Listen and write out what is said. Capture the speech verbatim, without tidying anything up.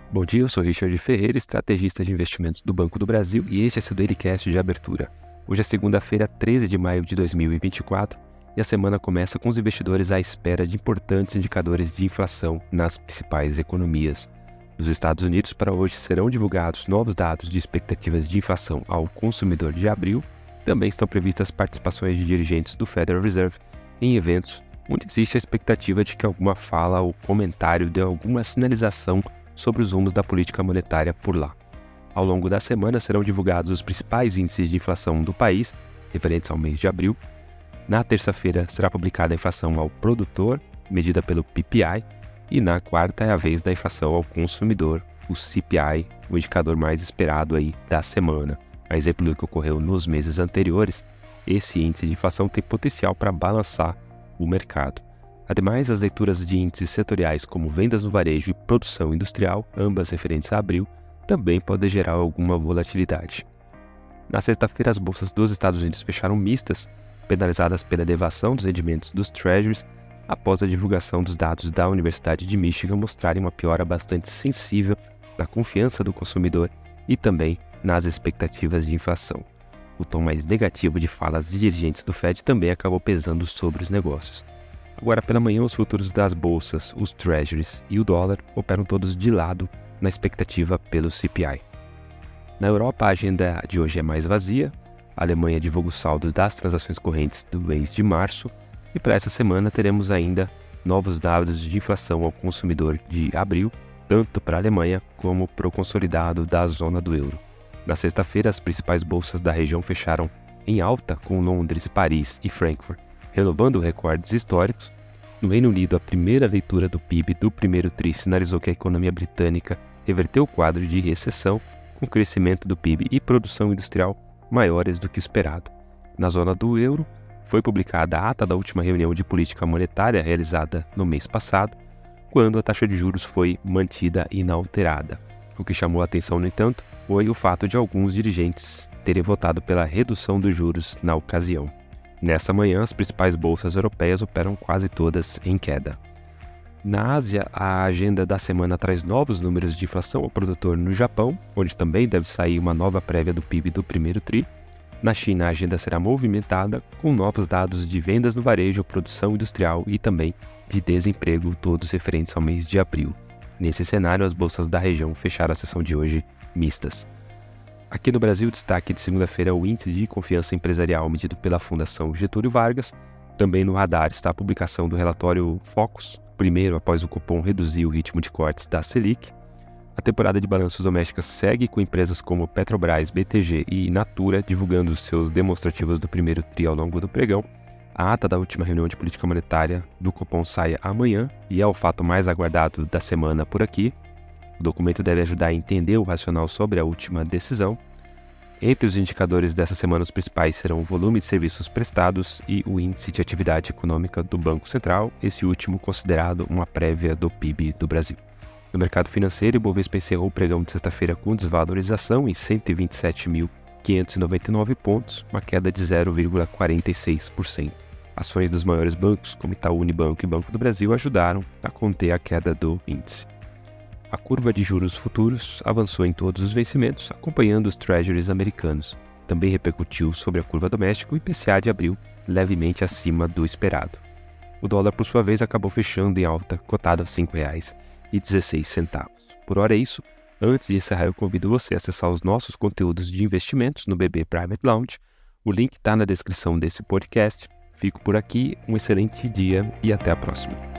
Bom dia, eu sou Richard Ferreira, estrategista de investimentos do Banco do Brasil e este é seu Dailycast de abertura. Hoje é segunda-feira, treze de maio de dois mil e vinte e quatro e a semana começa com os investidores à espera de importantes indicadores de inflação nas principais economias. Nos Estados Unidos, para hoje serão divulgados novos dados de expectativas de inflação ao consumidor de abril. Também estão previstas participações de dirigentes do Federal Reserve em eventos onde existe a expectativa de que alguma fala ou comentário dê alguma sinalização sobre os rumos da política monetária por lá. Ao longo da semana serão divulgados os principais índices de inflação do país, referentes ao mês de abril. Na terça-feira será publicada a inflação ao produtor, medida pelo P P I, e na quarta é a vez da inflação ao consumidor, o C P I, o indicador mais esperado aí da semana. A exemplo do que ocorreu nos meses anteriores, esse índice de inflação tem potencial para balançar o mercado. Ademais, as leituras de índices setoriais como vendas no varejo e produção industrial, ambas referentes a abril, também podem gerar alguma volatilidade. Na sexta-feira, as bolsas dos Estados Unidos fecharam mistas, penalizadas pela elevação dos rendimentos dos Treasuries, após a divulgação dos dados da Universidade de Michigan mostrarem uma piora bastante sensível na confiança do consumidor e também nas expectativas de inflação. O tom mais negativo de falas de dirigentes do Fed também acabou pesando sobre os negócios. Agora pela manhã, os futuros das bolsas, os Treasuries e o dólar operam todos de lado na expectativa pelo C P I. Na Europa, a agenda de hoje é mais vazia. A Alemanha divulga os saldos das transações correntes do mês de março e para essa semana teremos ainda novos dados de inflação ao consumidor de abril, tanto para a Alemanha como para o consolidado da zona do euro. Na sexta-feira, as principais bolsas da região fecharam em alta, com Londres, Paris e Frankfurt renovando recordes históricos. No Reino Unido, a primeira leitura do P I B do primeiro tri sinalizou que a economia britânica reverteu o quadro de recessão, com crescimento do P I B e produção industrial maiores do que esperado. Na zona do euro, foi publicada a ata da última reunião de política monetária realizada no mês passado, quando a taxa de juros foi mantida inalterada. O que chamou a atenção, no entanto, foi o fato de alguns dirigentes terem votado pela redução dos juros na ocasião. Nessa manhã, as principais bolsas europeias operam quase todas em queda. Na Ásia, a agenda da semana traz novos números de inflação ao produtor no Japão, onde também deve sair uma nova prévia do P I B do primeiro tri. Na China, a agenda será movimentada, com novos dados de vendas no varejo, produção industrial e também de desemprego, todos referentes ao mês de abril. Nesse cenário, as bolsas da região fecharam a sessão de hoje mistas. Aqui no Brasil, o destaque de segunda-feira é o índice de confiança empresarial medido pela Fundação Getúlio Vargas. Também no radar está a publicação do relatório Focus, primeiro após o Copom reduzir o ritmo de cortes da Selic. A temporada de balanços domésticas segue com empresas como Petrobras, B T G e Natura divulgando seus demonstrativos do primeiro tri ao longo do pregão. A ata da última reunião de política monetária do Copom sai amanhã e é o fato mais aguardado da semana por aqui. O documento deve ajudar a entender o racional sobre a última decisão. Entre os indicadores dessa semana, os principais serão o volume de serviços prestados e o índice de atividade econômica do Banco Central, esse último considerado uma prévia do P I B do Brasil. No mercado financeiro, o Bovespa encerrou o pregão de sexta-feira com desvalorização em cento e vinte e sete mil quinhentos e noventa e nove pontos, uma queda de zero vírgula quarenta e seis por cento. Ações dos maiores bancos, como Itaú Unibanco e Banco do Brasil, ajudaram a conter a queda do índice. A curva de juros futuros avançou em todos os vencimentos, acompanhando os Treasuries americanos. Também repercutiu sobre a curva doméstica, o I P C A de abril, levemente acima do esperado. O dólar, por sua vez, acabou fechando em alta, cotado a cinco reais e dezesseis centavos. Por hora é isso. Antes de encerrar, eu convido você a acessar os nossos conteúdos de investimentos no B B Private Lounge. O link está na descrição desse podcast. Fico por aqui, um excelente dia e até a próxima.